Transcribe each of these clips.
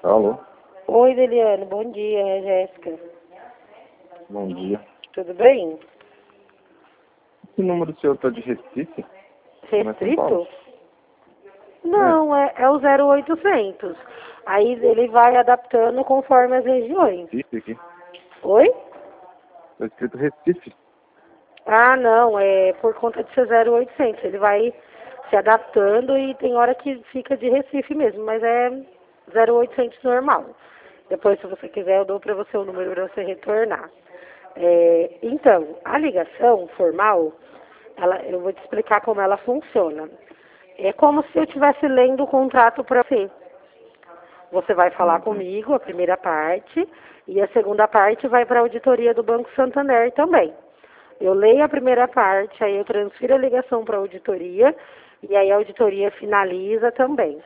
Alô? Oi, Deliane, bom dia, é a Jéssica. Bom dia. Tudo bem? Esse número seu tá de Recife? Não é São Paulo? Restrito? Não, é o 0800. Aí ele vai adaptando conforme as regiões. Recife aqui. Oi? Tá escrito Recife. Ah, não, é por conta de ser 0800. Ele vai se adaptando e tem hora que fica de Recife mesmo, mas é 0800 normal. Depois, se você quiser, eu dou para você o número para você retornar. Então, a ligação formal, eu vou te explicar como ela funciona. É como se eu estivesse lendo o contrato para você. Você vai falar comigo, a primeira parte, e a segunda parte vai para a auditoria do Banco Santander também. Eu leio a primeira parte, aí eu transfiro a ligação para a auditoria, e aí a auditoria finaliza também.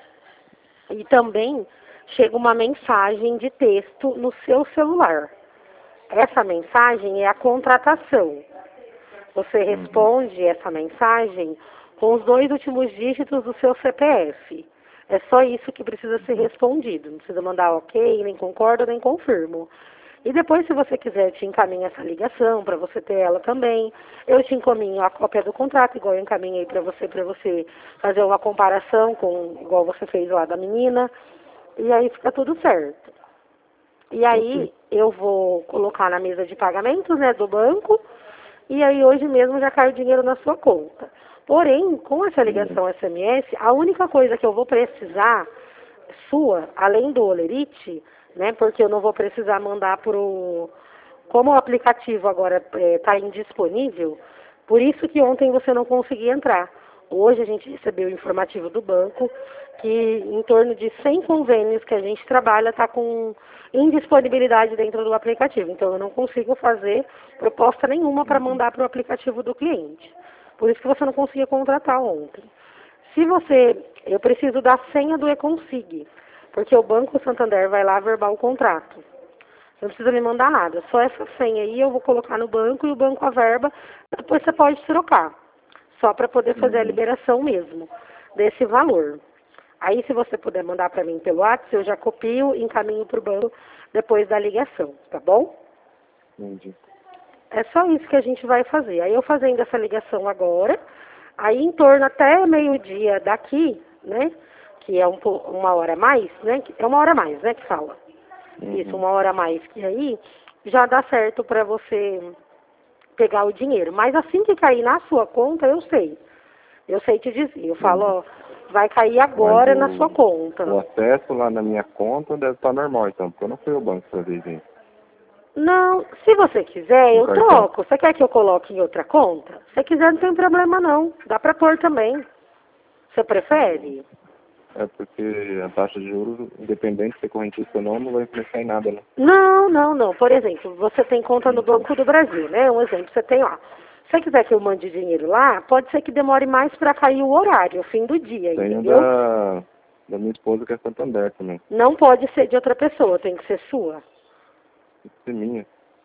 E também chega uma mensagem de texto no seu celular. Essa mensagem é a contratação. Você responde essa mensagem com os 2 últimos dígitos do seu CPF. É só isso que precisa ser respondido. Não precisa mandar ok, nem concordo, nem confirmo. E depois, se você quiser, eu te encaminho essa ligação para você ter ela também. Eu te encaminho a cópia do contrato, igual eu encaminhei para você fazer uma comparação com igual você fez lá da menina. E aí fica tudo certo. E aí eu vou colocar na mesa de pagamentos, né, do banco. E aí hoje mesmo já cai o dinheiro na sua conta. Porém, com essa ligação SMS, a única coisa que eu vou precisar sua, além do Olerite, né, porque eu não vou precisar mandar pro... Como o aplicativo agora está indisponível, por isso que ontem você não conseguia entrar. Hoje a gente recebeu o informativo do banco que em torno de 100 convênios que a gente trabalha está com indisponibilidade dentro do aplicativo. Então eu não consigo fazer proposta nenhuma para mandar para o aplicativo do cliente. Por isso que você não conseguia contratar ontem. Se você, eu preciso da senha do eConsig, porque o Banco Santander vai lá verbar o contrato. Você não precisa me mandar nada, só essa senha aí eu vou colocar no banco e o banco averba, depois você pode trocar, só para poder fazer a liberação mesmo desse valor. Aí se você puder mandar para mim pelo WhatsApp, eu já copio e encaminho para o banco depois da ligação, tá bom? Entendi. É só isso que a gente vai fazer. Aí eu fazendo essa ligação agora, aí em torno até meio-dia daqui, né? Que é uma hora a mais, né? É uma hora a mais, né? Que fala. Isso, uma hora a mais que aí, já dá certo para você pegar o dinheiro. Mas assim que cair na sua conta, eu sei. Eu sei te dizer. Eu falo, ó, vai cair agora na sua conta. O acesso lá na minha conta deve estar normal, então, porque eu não fui ao banco essa vez, hein? Não, se você quiser, eu cartão. troco. Você quer que eu coloque em outra conta? Se quiser, não tem problema não. Dá para pôr também. Você prefere? É porque a taxa de juros, independente de ser correntista ou não vai influenciar em nada, né? Não. Por exemplo, você tem conta no Banco do Brasil, né? Um exemplo, você tem lá. Se você quiser que eu mande dinheiro lá, pode ser que demore mais para cair o horário, o fim do dia, Tenho entendeu? da minha esposa que é Santander também. Não pode ser de outra pessoa, tem que ser sua. Tem que ser minha.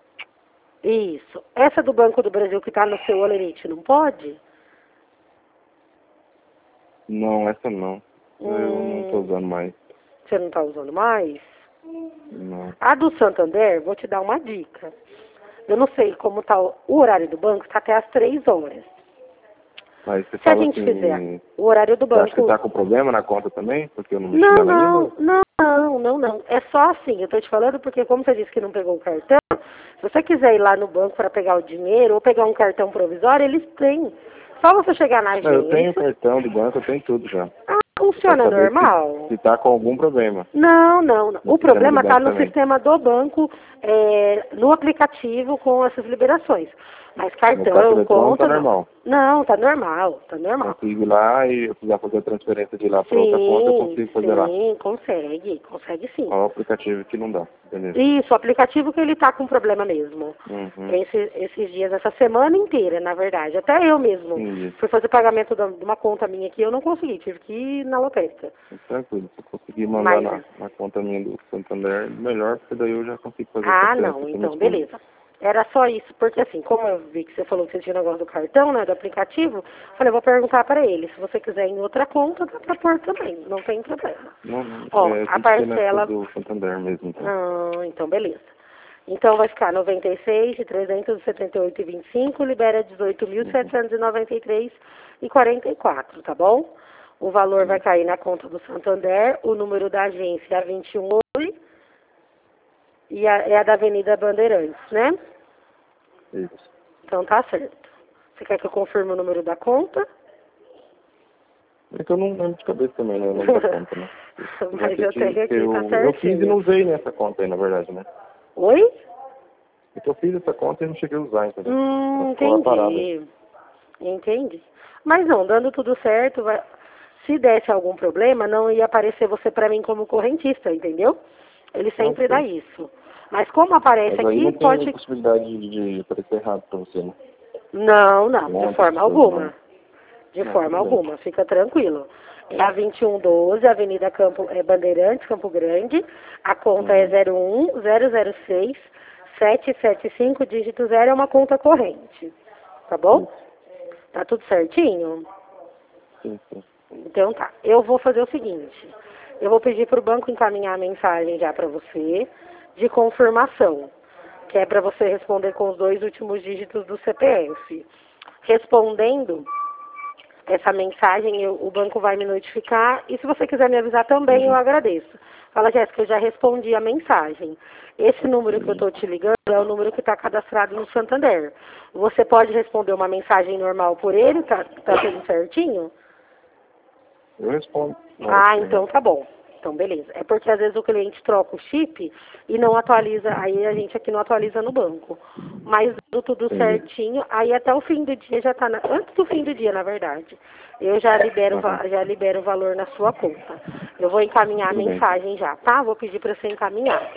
Isso. Essa do Banco do Brasil que está no seu Olerite, não pode? Não, essa não. Eu não estou usando mais. Você não está usando mais? Não. A do Santander, vou te dar uma dica. Eu não sei como está o horário do banco, está até às 3 horas. Mas você Se a fala gente assim, fizer o horário do você acha que banco... tá com problema na conta também? Porque eu não mexi nela ainda? Não. É só assim, eu estou te falando porque como você disse que não pegou o cartão, se você quiser ir lá no banco para pegar o dinheiro ou pegar um cartão provisório, eles têm. Só você chegar na Não, eu tenho agência... cartão do banco, eu tenho tudo já. Funciona Pra saber normal? se tá com algum problema. Não. No O sistema do problema está banco no também. sistema do banco, no aplicativo com essas liberações. Mas No caixa cartão, eletrônico conta, tá normal. não, tá normal. Consigo ir lá e eu precisar fazer a transferência de lá para outra conta, eu consigo fazer lá. Sim, consegue sim. Qual é o aplicativo que não dá, beleza? Isso, o aplicativo que ele tá com problema mesmo. Uhum. Esses dias, essa semana inteira, na verdade. Até eu mesmo Entendi. fui fazer pagamento de uma conta minha aqui, eu não consegui, tive que ir na lotérica. Tranquilo, se eu conseguir mandar Mas, na conta minha do Santander, melhor, porque daí eu já consigo fazer ah, transferência não, para minha então, esposa. beleza. Era só isso, porque assim, como eu vi que você falou que você tinha o negócio do cartão, né, do aplicativo, falei, vou perguntar para ele, se você quiser em outra conta, dá para pôr também, não tem problema. Não, Ó, tem a que ser parcela... do Santander mesmo, então. Ah, então beleza. Então vai ficar 96 de 378,25, libera 18.793,44, tá bom? O valor vai cair na conta do Santander, o número da agência é a 21 e é a da Avenida Bandeirantes, né? Isso. Então tá certo. Você quer que eu confirme o número da conta? É que eu não lembro de cabeça também, né? O nome da conta, né? Mas eu tenho aqui, tá certinho. Eu fiz e não usei nessa conta aí, na verdade, né? Oi? É que eu fiz essa conta e não cheguei a usar, entendeu? Entendi. Entendi. Mas não, dando tudo certo, se desse algum problema, não ia aparecer você pra mim como correntista, entendeu? Ele sempre dá isso. Mas como aparece Mas aí aqui, não tem pode... possibilidade de aparecer errado pra você, né? Não, de forma alguma. De forma tudo bem. alguma, fica tranquilo. É a 2112, Avenida Bandeirantes, Campo Grande. A conta é 01006 775, dígito 0, é uma conta corrente. Tá bom? Tá tudo certinho? Sim, sim. Então tá. Eu vou fazer o seguinte. Eu vou pedir para o banco encaminhar a mensagem já para você de confirmação, que é para você responder com os 2 últimos dígitos do CPF. Respondendo essa mensagem, o banco vai me notificar, e se você quiser me avisar também, eu agradeço. Fala, Jéssica, eu já respondi a mensagem. Esse número que eu estou te ligando é o número que está cadastrado no Santander. Você pode responder uma mensagem normal por ele? Tá tudo certinho? Eu respondo. Então tá bom. Então, beleza. É porque às vezes o cliente troca o chip e não atualiza, aí a gente aqui não atualiza no banco. Mas dando tudo certinho, aí até o fim do dia já tá, antes do fim do dia, na verdade, eu já libero o valor na sua conta. Eu vou encaminhar a mensagem já, tá? Vou pedir para ser encaminhada.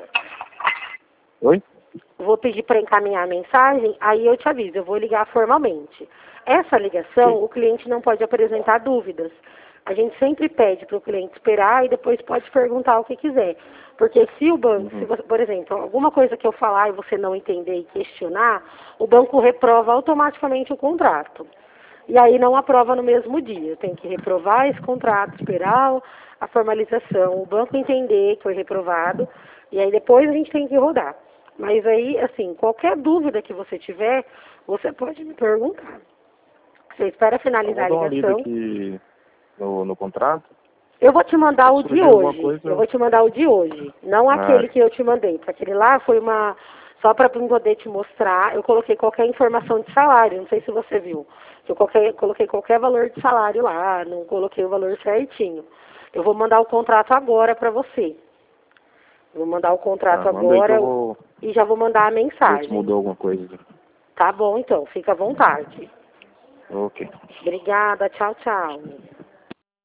Oi? Vou pedir para encaminhar a mensagem, aí eu te aviso, eu vou ligar formalmente. Essa ligação, o cliente não pode apresentar dúvidas. A gente sempre pede para o cliente esperar e depois pode perguntar o que quiser. Porque se o banco, se você, por exemplo, alguma coisa que eu falar e você não entender e questionar, o banco reprova automaticamente o contrato. E aí não aprova no mesmo dia. Tem que reprovar esse contrato, esperar a formalização, o banco entender que foi reprovado, e aí depois a gente tem que rodar. Mas aí, assim, qualquer dúvida que você tiver, você pode me perguntar. Você espera finalizar a ligação. Aqui no contrato? Eu vou te mandar o de hoje. Eu vou te mandar o de hoje. Não aquele que eu te mandei. Porque aquele lá foi só para poder te mostrar. Eu coloquei qualquer informação de salário. Não sei se você viu. Eu coloquei qualquer valor de salário lá. Não coloquei o valor certinho. Eu vou mandar o contrato agora para você. Eu vou mandar o contrato agora e já vou mandar a mensagem. Se mudou alguma coisa. Tá bom, então. Fica à vontade. Ok. Obrigada. Tchau, tchau.